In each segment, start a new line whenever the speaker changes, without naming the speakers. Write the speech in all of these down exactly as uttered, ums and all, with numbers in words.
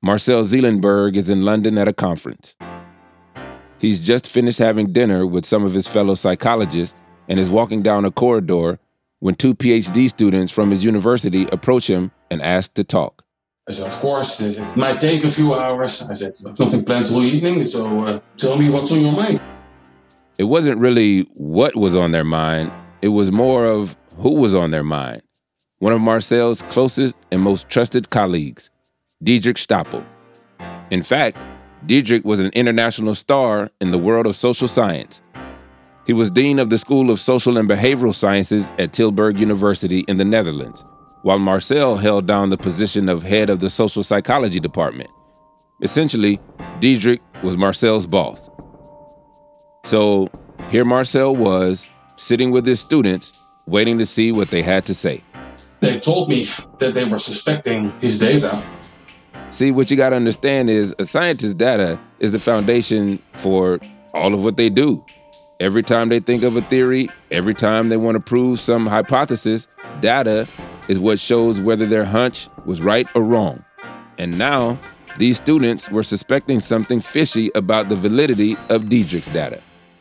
Marcel Zeelenberg is in London at a conference. He's just finished having dinner with some of his fellow psychologists and is walking down a corridor when two PhD students from his university approach him and ask to talk.
I said, of course, it might take a few hours. I said, nothing planned till evening, so uh, tell me what's on your mind.
It wasn't really what was on their mind. It was more of who was on their mind. One of Marcel's closest and most trusted colleagues, Diederik Stapel. In fact, Diederik was an international star in the world of social science. He was dean of the School of Social and Behavioral Sciences at Tilburg University in the Netherlands, while Marcel held down the position of head of the social psychology department. Essentially, Diederik was Marcel's boss. So here Marcel was, sitting with his students, waiting to see what they had to say.
They told me that they were suspecting his data.
See, what you got to understand is a scientist's data is the foundation for all of what they do. Every time they think of a theory, every time they want to prove some hypothesis, data is what shows whether their hunch was right or wrong. And now, these students were suspecting something fishy about the validity of Diederik's data.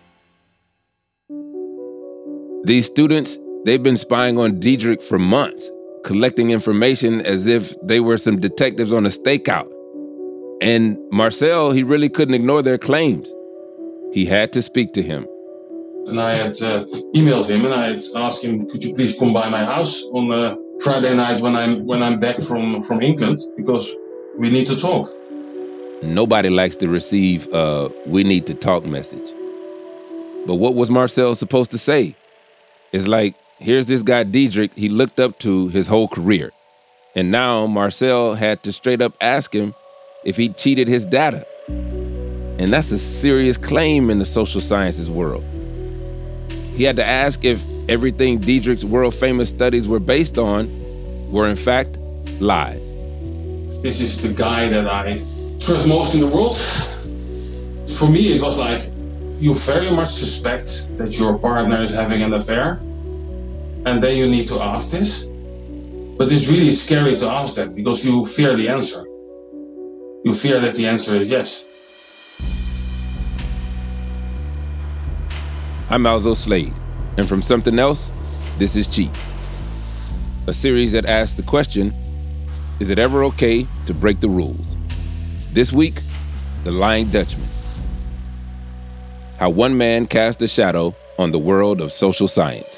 These students, they've been spying on Diederik for months, collecting information as if they were some detectives on a stakeout. And Marcel, he really couldn't ignore their claims. He had to speak to him.
And I had uh, emailed him and I had asked him, could you please come by my house on uh, Friday night when I'm when I'm back from, from England, because we need to talk.
Nobody likes to receive a we need to talk message. But what was Marcel supposed to say? It's like, here's this guy Diederik he looked up to his whole career. And now Marcel had to straight up ask him if he cheated his data. And that's a serious claim in the social sciences world. He had to ask if everything Diederik's world-famous studies were based on were in fact lies.
This is the guy that I trust most in the world. For me, it was like, you very much suspect that your partner is having an affair, and then you need to ask this. But it's really scary to ask that because you fear the answer. You fear that the answer is yes.
I'm Alzo Slade, and from Something Else, this is Cheat, a series that asks the question, is it ever okay to break the rules? This week, The Lying Dutchman. How one man cast a shadow on the world of social science.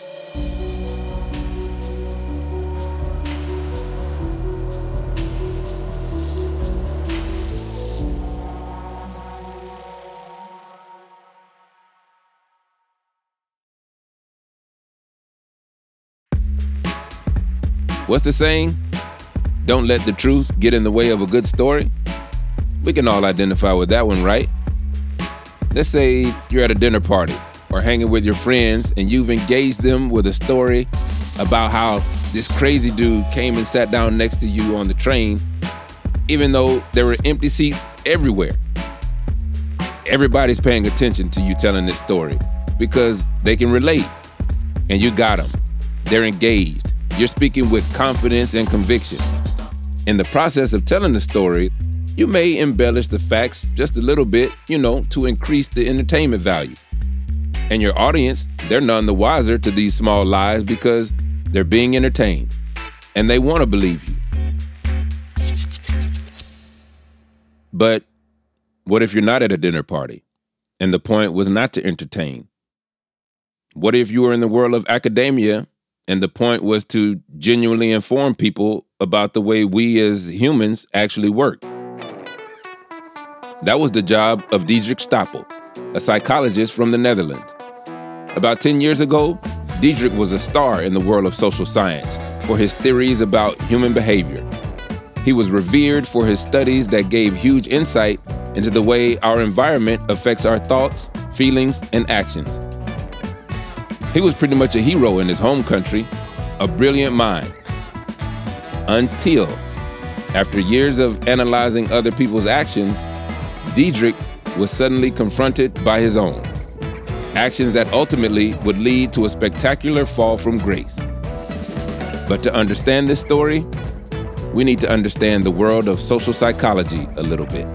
What's the saying? Don't let the truth get in the way of a good story. We can all identify with that one, right? Let's say you're at a dinner party or hanging with your friends and you've engaged them with a story about how this crazy dude came and sat down next to you on the train, even though there were empty seats everywhere. Everybody's paying attention to you telling this story because they can relate. And you got them. They're engaged. You're speaking with confidence and conviction. In the process of telling the story, you may embellish the facts just a little bit, you know, to increase the entertainment value. And your audience, they're none the wiser to these small lies because they're being entertained and they want to believe you. But what if you're not at a dinner party and the point was not to entertain? What if you were in the world of academia and the point was to genuinely inform people about the way we as humans actually work? That was the job of Diederik Stapel, a psychologist from the Netherlands. About ten years ago, Diederik was a star in the world of social science for his theories about human behavior. He was revered for his studies that gave huge insight into the way our environment affects our thoughts, feelings, and actions. He was pretty much a hero in his home country, a brilliant mind. Until, after years of analyzing other people's actions, Diederik was suddenly confronted by his own. Actions that ultimately would lead to a spectacular fall from grace. But to understand this story, we need to understand the world of social psychology a little bit.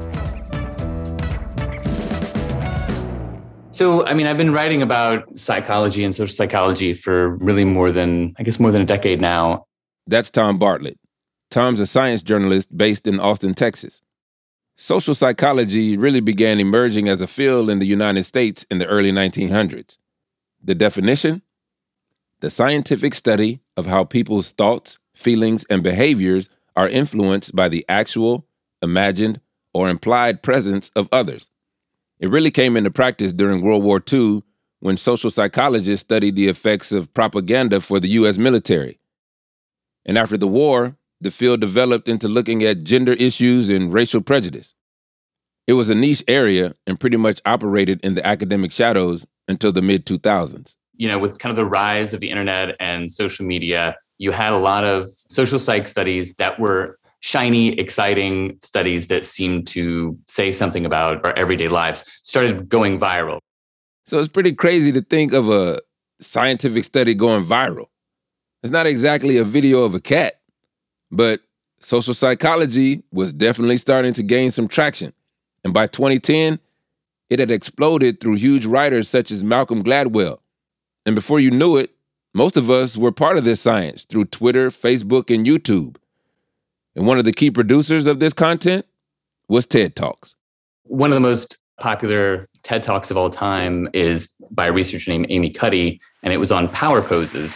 So, I mean, I've been writing about psychology and social psychology for really more than, I guess, more than a decade now.
That's Tom Bartlett. Tom's a science journalist based in Austin, Texas. Social psychology really began emerging as a field in the United States in the early nineteen hundreds. The definition? The scientific study of how people's thoughts, feelings, and behaviors are influenced by the actual, imagined, or implied presence of others. It really came into practice during World War Two when social psychologists studied the effects of propaganda for the U S military. And after the war, the field developed into looking at gender issues and racial prejudice. It was a niche area and pretty much operated in the academic shadows until the mid two thousands.
You know, with kind of the rise of the internet and social media, you had a lot of social psych studies that were shiny, exciting studies that seemed to say something about our everyday lives, started going viral.
So it's pretty crazy to think of a scientific study going viral. It's not exactly a video of a cat, but social psychology was definitely starting to gain some traction. And by twenty ten, it had exploded through huge writers such as Malcolm Gladwell. And before you knew it, most of us were part of this science through Twitter, Facebook, and YouTube. And one of the key producers of this content was TED Talks.
One of the most popular TED Talks of all time is by a researcher named Amy Cuddy, and it was on power poses.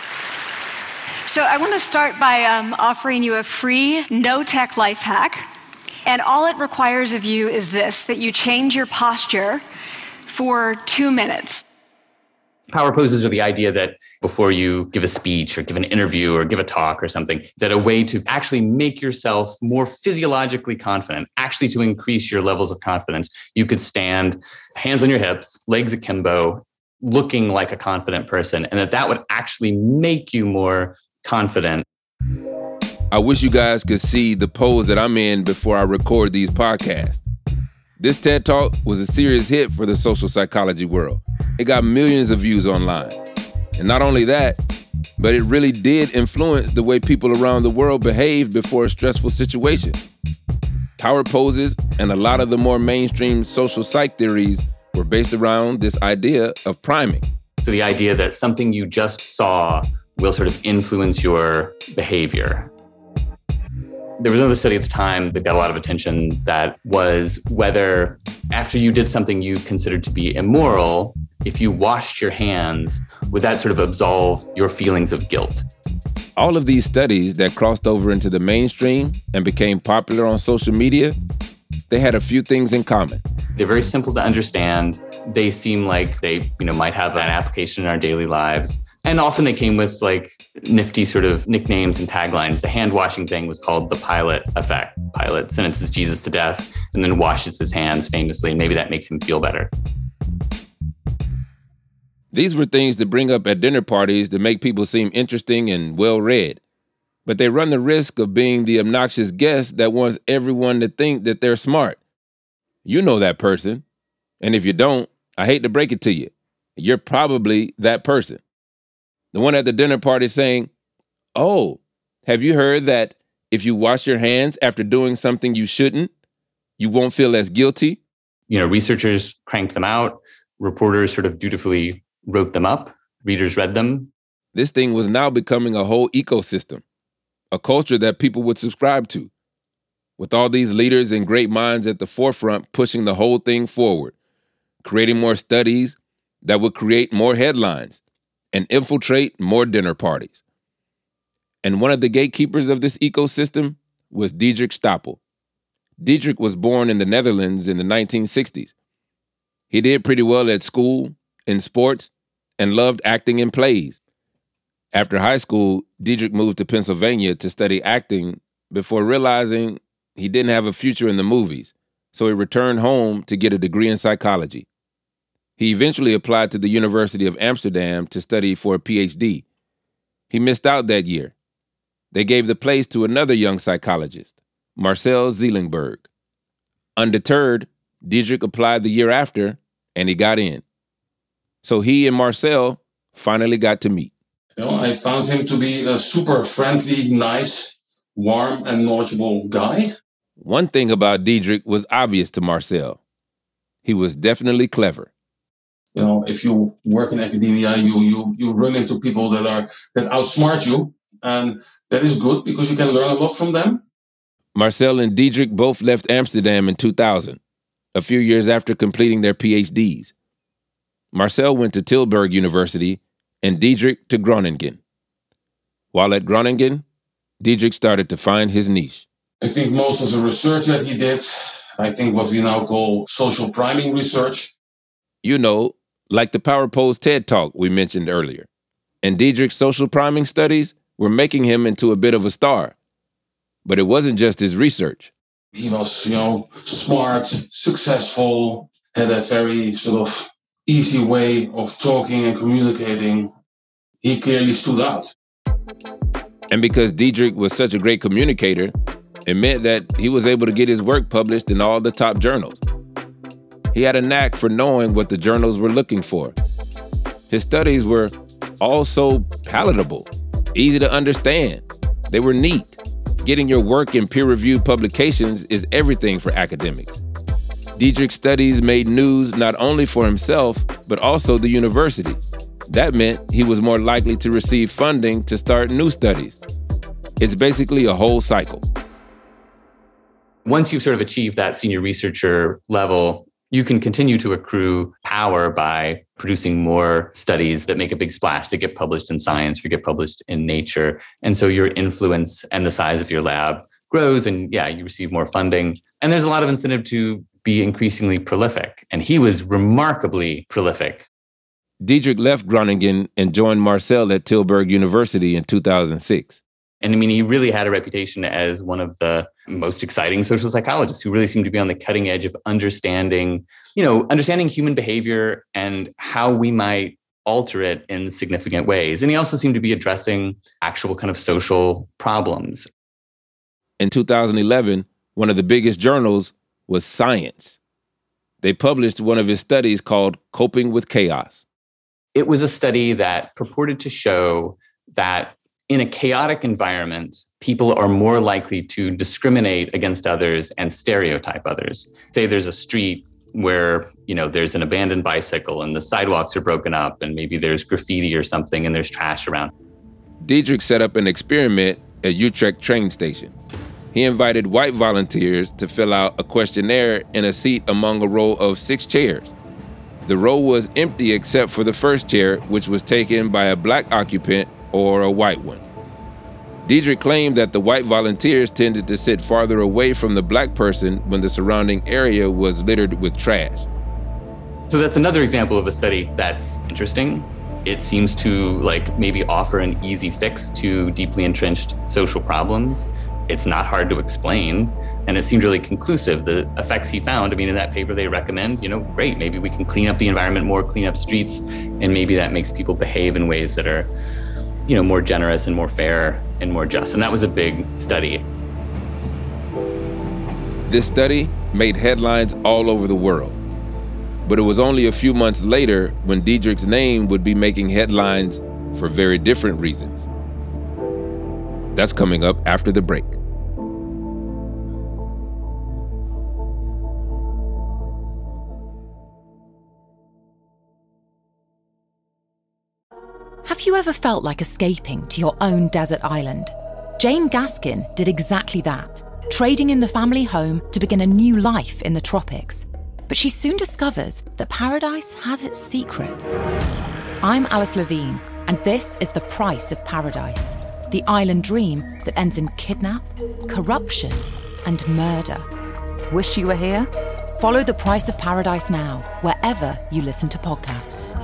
So I want to start by um, offering you a free, no-tech life hack. And all it requires of you is this, that you change your posture for two minutes.
Power poses are the idea that before you give a speech or give an interview or give a talk or something, that a way to actually make yourself more physiologically confident, actually to increase your levels of confidence, you could stand hands on your hips, legs akimbo, looking like a confident person, and that that would actually make you more confident.
I wish you guys could see the pose that I'm in before I record these podcasts. This TED Talk was a serious hit for the social psychology world. It got millions of views online. And not only that, but it really did influence the way people around the world behave before a stressful situation. Power poses and a lot of the more mainstream social psych theories were based around this idea of priming.
So the idea that something you just saw will sort of influence your behavior. There was another study at the time that got a lot of attention that was whether after you did something you considered to be immoral, if you washed your hands, would that sort of absolve your feelings of guilt?
All of these studies that crossed over into the mainstream and became popular on social media, they had a few things in common.
They're very simple to understand. They seem like they, you know, might have an application in our daily lives. And often they came with like nifty sort of nicknames and taglines. The hand washing thing was called the Pilate effect. Pilate sentences Jesus to death and then washes his hands famously. Maybe that makes him feel better.
These were things to bring up at dinner parties to make people seem interesting and well-read. But they run the risk of being the obnoxious guest that wants everyone to think that they're smart. You know that person. And if you don't, I hate to break it to you. You're probably that person. The one at the dinner party saying, "Oh, have you heard that if you wash your hands after doing something you shouldn't, you won't feel as guilty?"
You know, researchers cranked them out. Reporters sort of dutifully wrote them up. Readers read them.
This thing was now becoming a whole ecosystem, a culture that people would subscribe to, with all these leaders and great minds at the forefront pushing the whole thing forward, creating more studies that would create more headlines and infiltrate more dinner parties. And one of the gatekeepers of this ecosystem was Diederik Stapel. Diederik was born in the Netherlands in the nineteen sixties. He did pretty well at school, in sports, and loved acting in plays. After high school, Diederik moved to Pennsylvania to study acting before realizing he didn't have a future in the movies, so he returned home to get a degree in psychology. He eventually applied to the University of Amsterdam to study for a P H D. He missed out that year. They gave the place to another young psychologist, Marcel Zeelenberg. Undeterred, Diederik applied the year after, and he got in. So he and Marcel finally got to meet.
You know, I found him to be a super friendly, nice, warm and knowledgeable guy.
One thing about Diederik was obvious to Marcel. He was definitely clever.
You know, if you work in academia, you you you run into people that are that outsmart you, and that is good because you can learn a lot from them.
Marcel and Diederik both left Amsterdam in two thousand, a few years after completing their P H Ds. Marcel went to Tilburg University and Diederik to Groningen. While at Groningen, Diederik started to find his niche.
I think most of the research that he did, I think what we now call social priming research.
You know, like the Power Pose TED Talk we mentioned earlier. And Diederik's social priming studies were making him into a bit of a star. But it wasn't just his research.
He was, you know, smart, successful, had a very sort of easy way of talking and communicating. He clearly stood out.
And because Diederik was such a great communicator, it meant that he was able to get his work published in all the top journals. He had a knack for knowing what the journals were looking for. His studies were also palatable, easy to understand. They were neat. Getting your work in peer-reviewed publications is everything for academics. Diederik's studies made news not only for himself, but also the university. That meant he was more likely to receive funding to start new studies. It's basically a whole cycle.
Once you've sort of achieved that senior researcher level, you can continue to accrue power by producing more studies that make a big splash, that get published in Science or get published in Nature. And so your influence and the size of your lab grows, and yeah, you receive more funding. And there's a lot of incentive to be increasingly prolific. And he was remarkably prolific.
Diederik left Groningen and joined Marcel at Tilburg University in two thousand six.
And I mean, he really had a reputation as one of the most exciting social psychologists who really seemed to be on the cutting edge of understanding, you know, understanding human behavior and how we might alter it in significant ways. And he also seemed to be addressing actual kind of social problems.
In two thousand eleven, one of the biggest journals was Science. They published one of his studies called Coping with Chaos.
It was a study that purported to show that in a chaotic environment, people are more likely to discriminate against others and stereotype others. Say there's a street where, you know, there's an abandoned bicycle and the sidewalks are broken up and maybe there's graffiti or something and there's trash around.
Diederik set up an experiment at Utrecht train station. He invited white volunteers to fill out a questionnaire in a seat among a row of six chairs. The row was empty except for the first chair, which was taken by a black occupant or a white one. Diederik claimed that the white volunteers tended to sit farther away from the black person when the surrounding area was littered with trash.
So that's another example of a study that's interesting. It seems to like maybe offer an easy fix to deeply entrenched social problems. It's not hard to explain, and it seemed really conclusive. The effects he found, I mean, in that paper they recommend, you know, great, maybe we can clean up the environment more, clean up streets, and maybe that makes people behave in ways that are, you know, more generous and more fair and more just. And that was a big study.
This study made headlines all over the world. But it was only a few months later when Diederik's name would be making headlines for very different reasons. That's coming up after the break.
Have you ever felt like escaping to your own desert island? Jane Gaskin did exactly that, trading in the family home to begin a new life in the tropics. But she soon discovers that paradise has its secrets. I'm Alice Levine, and this is The Price of Paradise, the island dream that ends in kidnap, corruption, and murder. Wish you were here? Follow The Price of Paradise now, wherever you listen to podcasts.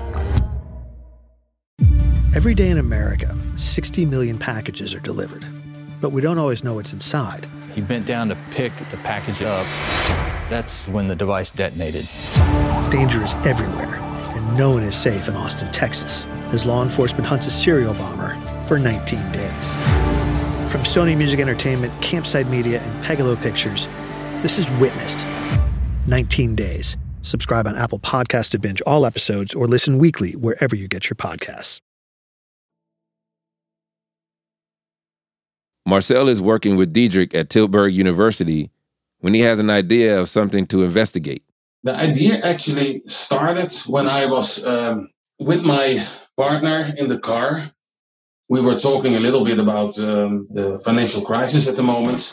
Every day in America, sixty million packages are delivered, but we don't always know what's inside.
He bent down to pick the package up. That's when the device detonated.
Danger is everywhere, and no one is safe in Austin, Texas, as law enforcement hunts a serial bomber for nineteen days. From Sony Music Entertainment, Campside Media, and Pegalo Pictures, this is Witnessed. nineteen days. Subscribe on Apple Podcasts to binge all episodes or listen weekly wherever you get your podcasts.
Marcel is working with Diederik at Tilburg University when he has an idea of something to investigate.
The idea actually started when I was um, with my partner in the car. We were talking a little bit about um, the financial crisis at the moment.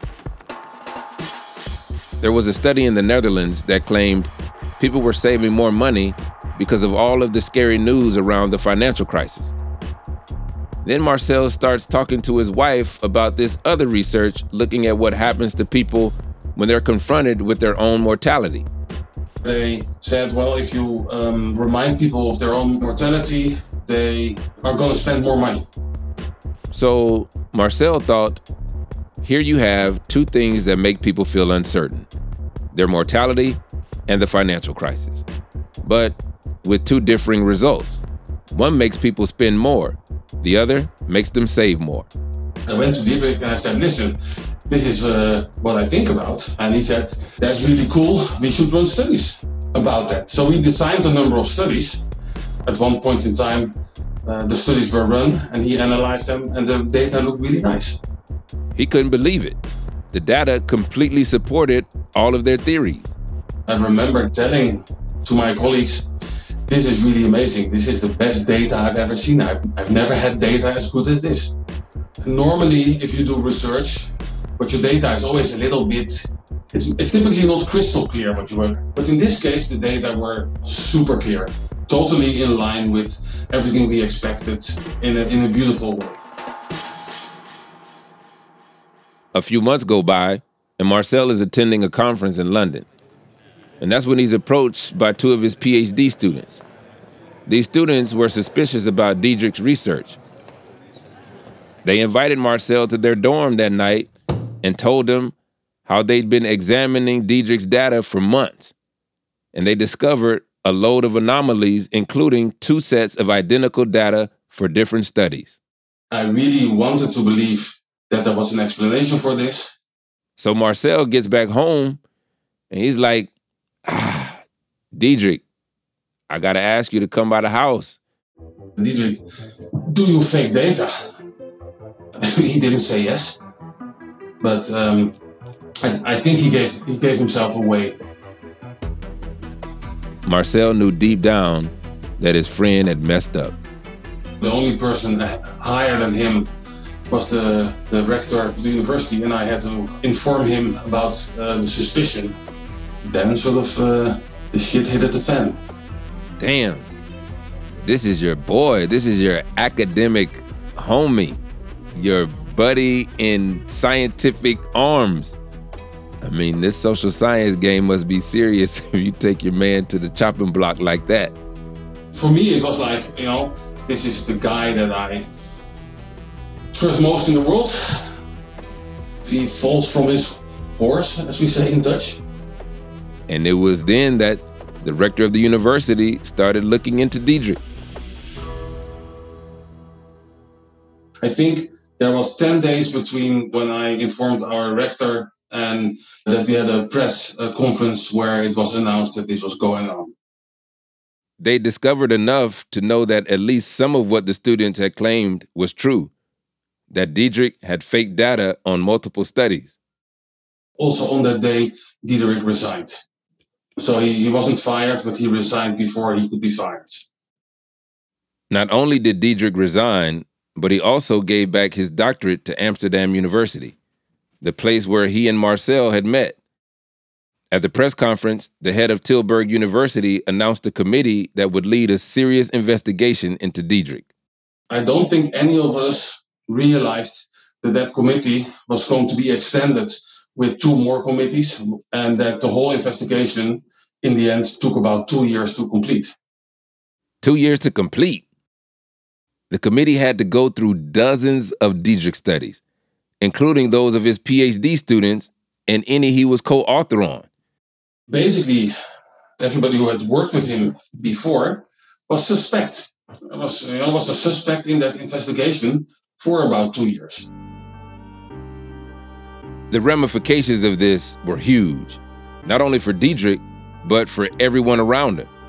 There was a study in the Netherlands that claimed people were saving more money because of all of the scary news around the financial crisis. Then Marcel starts talking to his wife about this other research looking at what happens to people when they're confronted with their own mortality.
They said, well, if you um, remind people of their own mortality, they are going to spend more money.
So Marcel thought, here you have two things that make people feel uncertain: their mortality and the financial crisis, but with two differing results. One makes people spend more, the other makes them save more.
I went to Diederik and I said, listen, this is uh, what I think about. And he said, that's really cool. We should run studies about that. So we designed a number of studies. At one point in time, uh, the studies were run and he analyzed them and the data looked really nice.
He couldn't believe it. The data completely supported all of their theories.
I remember telling to my colleagues, this is really amazing. This is the best data I've ever seen. I've, I've never had data as good as this. Normally, if you do research, but your data is always a little bit, it's, it's typically not crystal clear what you work. But in this case, the data were super clear, totally in line with everything we expected in a, in a beautiful way.
A few months go by, and Marcel is attending a conference in London. And that's when he's approached by two of his PhD students. These students were suspicious about Diederik's research. They invited Marcel to their dorm that night and told him how they'd been examining Diederik's data for months. And they discovered a load of anomalies, including two sets of identical data for different studies.
I really wanted to believe that there was an explanation for this.
So Marcel gets back home and he's like, ah, Diederik, I gotta ask you to come by the house.
Diederik, do you fake data? He didn't say yes, but um, I, I think he gave he gave himself away.
Marcel knew deep down that his friend had messed up.
The only person higher than him was the, the rector of the university, and I had to inform him about uh, the suspicion. Then sort of uh, the shit hit at the fan.
Damn, this is your boy. This is your academic homie, your buddy in scientific arms. I mean, this social science game must be serious if you take your man to the chopping block like that.
For me, it was like, you know, this is the guy that I trust most in the world. He falls from his horse, as we say in Dutch.
And it was then that the rector of the university started looking into Diederik.
I think there was ten days between when I informed our rector and that we had a press uh, conference where it was announced that this was going on.
They discovered enough to know that at least some of what the students had claimed was true, that Diederik had fake data on multiple studies.
Also on that day, Diederik resigned. So he, he wasn't fired, but he resigned before he could be fired.
Not only did Diederik resign, but he also gave back his doctorate to Amsterdam University, the place where he and Marcel had met. At the press conference, the head of Tilburg University announced a committee that would lead a serious investigation into Diederik.
I don't think any of us realized that that committee was going to be extended with two more committees, and that the whole investigation in the end took about two years to complete.
Two years to complete? The committee had to go through dozens of Diederik studies, including those of his PhD students and any he was co-author on.
Basically, everybody who had worked with him before was suspect. Was, you know, was a suspect in that investigation for about two years.
The ramifications of this were huge, not only for Diederik, but for everyone around him.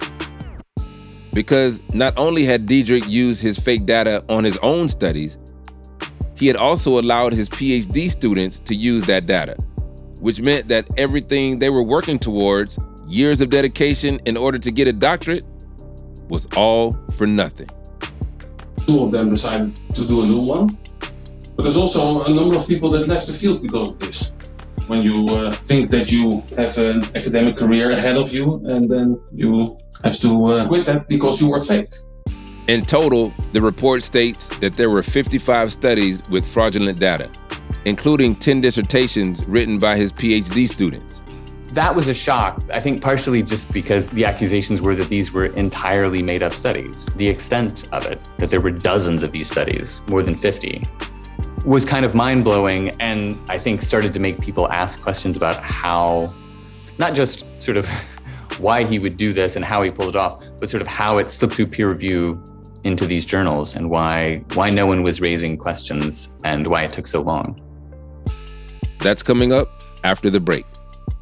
Because not only had Diederik used his fake data on his own studies, he had also allowed his PhD students to use that data, which meant that everything they were working towards, years of dedication in order to get a doctorate, was all for nothing.
Two of them decided to do a new one, but there's also a number of people that left the field because of this. When you uh, think that you have an academic career ahead of you, and then you have to uh, quit that because you were faked.
In total, the report states that there were fifty-five studies with fraudulent data, including ten dissertations written by his PhD students.
That was a shock, I think partially just because the accusations were that these were entirely made-up studies. The extent of it, that there were dozens of these studies, more than fifty, was kind of mind-blowing, and I think started to make people ask questions about how, not just sort of why he would do this and how he pulled it off, but sort of how it slipped through peer review into these journals, and why why no one was raising questions and why it took so long.
That's coming up after the break.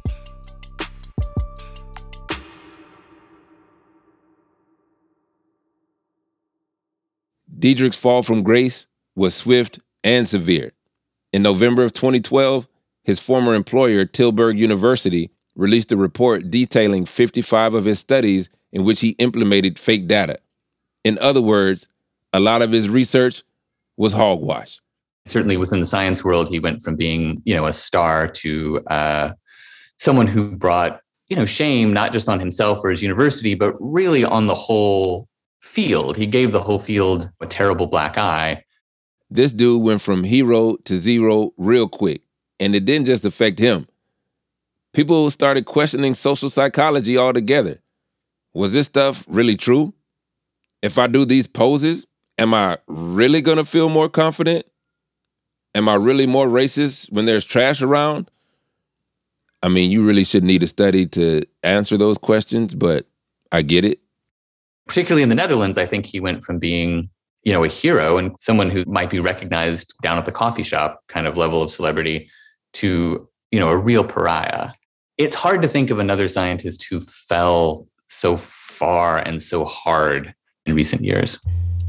Diedrich's fall from grace was swift and severe. In November of twenty twelve, his former employer, Tilburg University, released a report detailing fifty-five of his studies in which he implemented fake data. In other words, a lot of his research was hogwash.
Certainly within the science world, he went from being, you know, a star to uh, someone who brought, you know, shame not just on himself or his university, but really on the whole field. He gave the whole field a terrible black eye.
This dude went from hero to zero real quick, and it didn't just affect him. People started questioning social psychology altogether. Was this stuff really true? If I do these poses, am I really gonna feel more confident? Am I really more racist when there's trash around? I mean, you really should need a study to answer those questions, but I get it.
Particularly in the Netherlands, I think he went from being, you know, a hero and someone who might be recognized down at the coffee shop kind of level of celebrity to, you know, a real pariah. It's hard to think of another scientist who fell so far and so hard in recent years.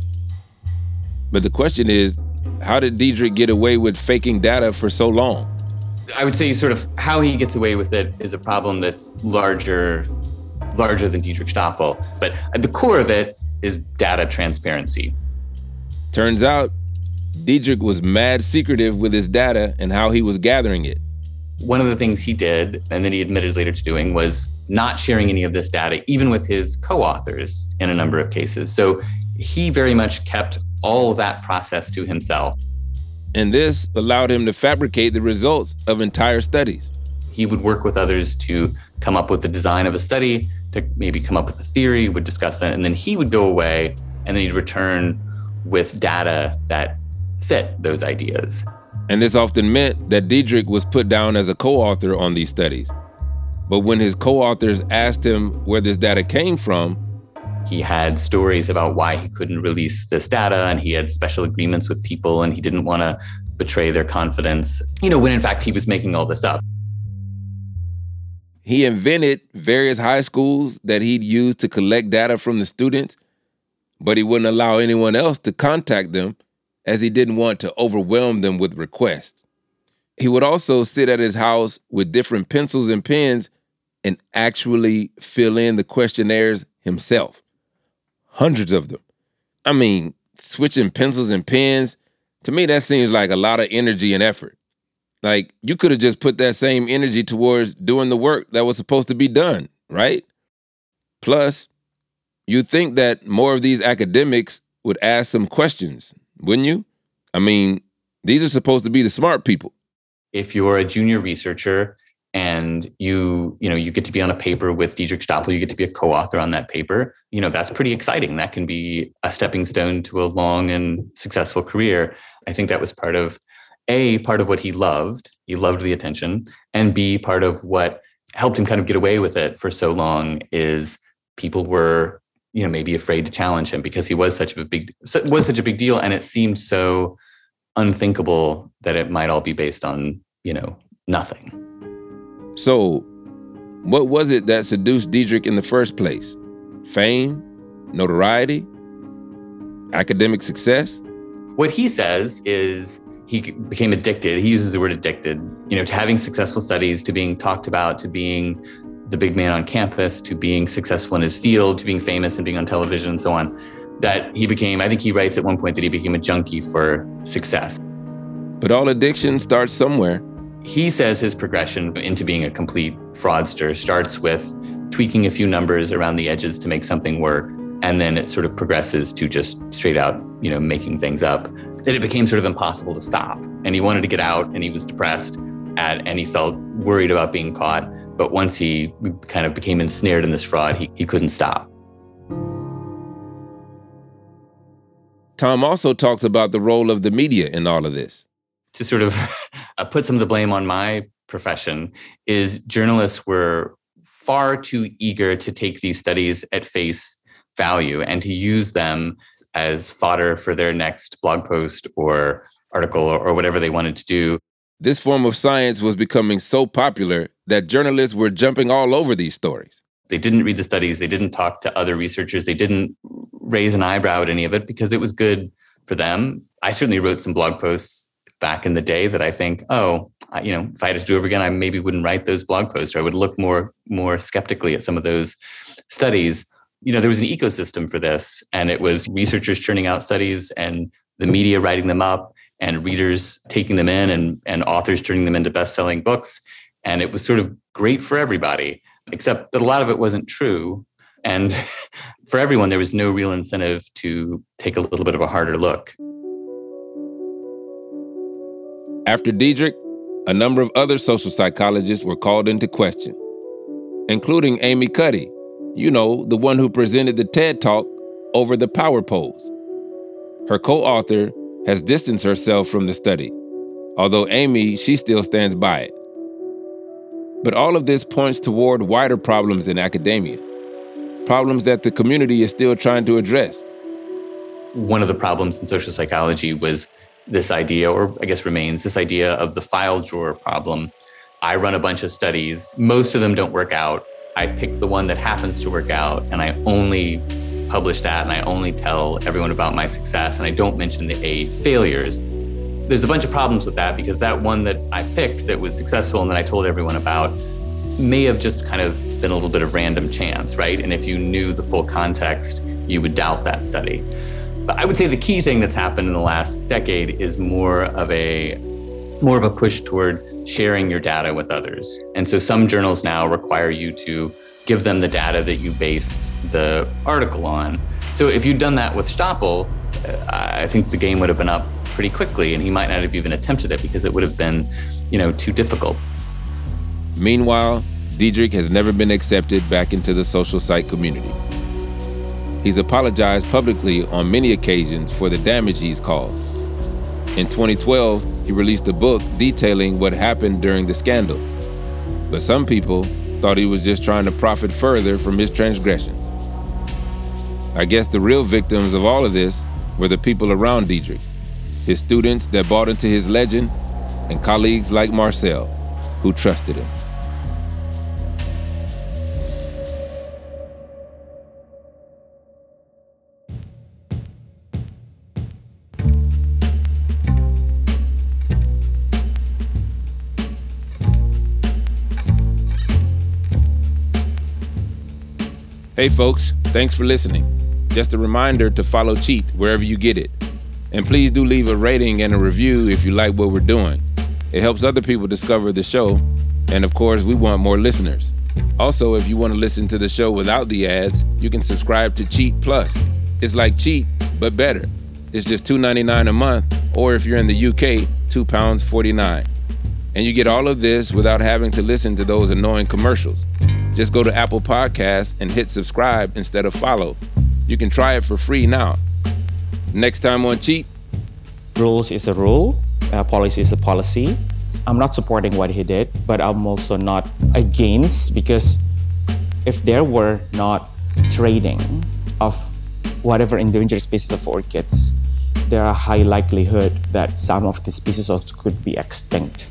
But the question is, how did Diedrich get away with faking data for so long?
I would say sort of how he gets away with it is a problem that's larger, larger than Diedrich Stapel. But at the core of it is data transparency.
Turns out, Diedrich was mad secretive with his data and how he was gathering it.
One of the things he did, and then he admitted later to doing, was not sharing any of this data, even with his co-authors in a number of cases. So he very much kept all of that process to himself.
And this allowed him to fabricate the results of entire studies.
He would work with others to come up with the design of a study, to maybe come up with a theory, would discuss that, and then he would go away and then he'd return with data that fit those ideas.
And this often meant that Diedrich was put down as a co-author on these studies. But when his co-authors asked him where this data came from,
he had stories about why he couldn't release this data, and he had special agreements with people, and he didn't want to betray their confidence, you know, when in fact he was making all this up.
He invented various high schools that he'd use to collect data from the students, but he wouldn't allow anyone else to contact them as he didn't want to overwhelm them with requests. He would also sit at his house with different pencils and pens and actually fill in the questionnaires himself. Hundreds of them. I mean, switching pencils and pens, to me that seems like a lot of energy and effort. Like, you could have just put that same energy towards doing the work that was supposed to be done, right? Plus, you'd think that more of these academics would ask some questions, wouldn't you? I mean, these are supposed to be the smart people.
If you're a junior researcher and you, you know, you get to be on a paper with Diedrich Stapel, you get to be a co-author on that paper, you know, that's pretty exciting. That can be a stepping stone to a long and successful career. I think that was part of, A, part of what he loved. He loved the attention. And B, part of what helped him kind of get away with it for so long is people were, you know, maybe afraid to challenge him because he was such a big, was such a big deal. And it seemed so unthinkable that it might all be based on, you know, nothing.
So, what was it that seduced Diedrich in the first place? Fame? Notoriety? Academic success?
What he says is he became addicted. He uses the word addicted, you know, to having successful studies, to being talked about, to being the big man on campus, to being successful in his field, to being famous and being on television and so on, that he became, I think he writes at one point that he became a junkie for success.
But all addiction starts somewhere.
He says his progression into being a complete fraudster starts with tweaking a few numbers around the edges to make something work. And then it sort of progresses to just straight out, you know, making things up. That it became sort of impossible to stop. And he wanted to get out, and he was depressed, and, and he felt worried about being caught. But once he kind of became ensnared in this fraud, he, he couldn't stop.
Tom also talks about the role of the media in all of this.
To sort of put some of the blame on my profession is journalists were far too eager to take these studies at face value and to use them as fodder for their next blog post or article or, or whatever they wanted to do.
This form of science was becoming so popular that journalists were jumping all over these stories.
They didn't read the studies. They didn't talk to other researchers. They didn't raise an eyebrow at any of it because it was good for them. I certainly wrote some blog posts back in the day that I think, oh, I, you know, if I had to do it over again, I maybe wouldn't write those blog posts, or I would look more, more skeptically at some of those studies. You know, there was an ecosystem for this, and it was researchers churning out studies and the media writing them up and readers taking them in and, and authors turning them into best-selling books. And it was sort of great for everybody, except that a lot of it wasn't true. And for everyone, there was no real incentive to take a little bit of a harder look.
After Diederik, a number of other social psychologists were called into question, including Amy Cuddy, you know, the one who presented the TED Talk over the power pose. Her co-author has distanced herself from the study, although Amy, she still stands by it. But all of this points toward wider problems in academia, problems that the community is still trying to address.
One of the problems in social psychology was this idea, or I guess remains, this idea of the file drawer problem. I run a bunch of studies. Most of them don't work out. I pick the one that happens to work out, and I only publish that, and I only tell everyone about my success, and I don't mention the eight failures. There's a bunch of problems with that because that one that I picked that was successful and that I told everyone about may have just kind of been a little bit of random chance, right? And if you knew the full context, you would doubt that study. But I would say the key thing that's happened in the last decade is more of a more of a push toward sharing your data with others. And so some journals now require you to give them the data that you based the article on. So if you'd done that with Stoppel, I think the game would have been up pretty quickly, and he might not have even attempted it because it would have been, you know, too difficult.
Meanwhile, Diederik has never been accepted back into the social psych community. He's apologized publicly on many occasions for the damage he's caused. In twenty twelve, he released a book detailing what happened during the scandal. But some people thought he was just trying to profit further from his transgressions. I guess the real victims of all of this were the people around Diederik, his students that bought into his legend, and colleagues like Marcel, who trusted him. Hey folks, thanks for listening. Just a reminder to follow Cheat wherever you get it. And please do leave a rating and a review if you like what we're doing. It helps other people discover the show. And of course, we want more listeners. Also, if you want to listen to the show without the ads, you can subscribe to Cheat Plus. It's like Cheat, but better. It's just two dollars and ninety-nine cents a month, or if you're in the U K, two pounds forty-nine. And you get all of this without having to listen to those annoying commercials. Just go to Apple Podcasts and hit subscribe instead of follow. You can try it for free now. Next time on Cheat.
Rules is a rule, uh, policy is a policy. I'm not supporting what he did, but I'm also not against, because if there were not trading of whatever endangered species of orchids, there are high likelihood that some of the species also could be extinct.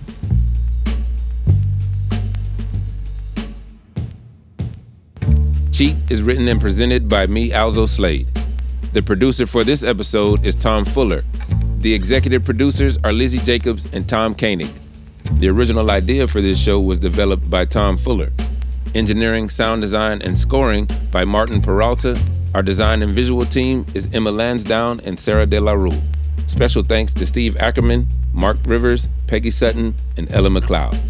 Cheat is written and presented by me, Alzo Slade. The producer for this episode is Tom Fuller. The executive producers are Lizzie Jacobs and Tom Koenig. The original idea for this show was developed by Tom Fuller. Engineering, sound design, and scoring by Martin Peralta. Our design and visual team is Emma Lansdowne and Sarah De La Rue. Special thanks to Steve Ackerman, Mark Rivers, Peggy Sutton, and Ella McLeod.